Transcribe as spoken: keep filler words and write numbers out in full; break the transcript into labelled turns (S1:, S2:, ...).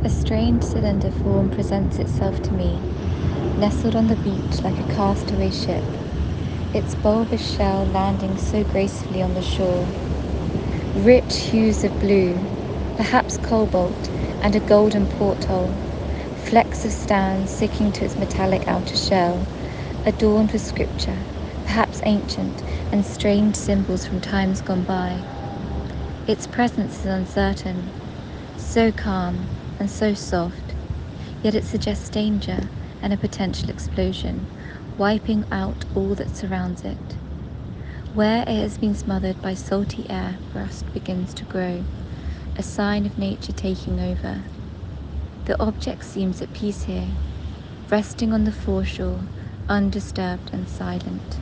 S1: A strange cylinder form presents itself to me, nestled on the beach like a castaway ship, its bulbous shell landing so gracefully on the shore. Rich hues of blue, perhaps cobalt, and a golden porthole, flecks of sand sticking to its metallic outer shell, adorned with scripture, perhaps ancient, and strange symbols from times gone by. Its presence is uncertain, so calm and so soft, yet it suggests danger and a potential explosion, wiping out all that surrounds it. Where it has been smothered by salty air, rust begins to grow, a sign of nature taking over. The object seems at peace here, resting on the foreshore, undisturbed and silent.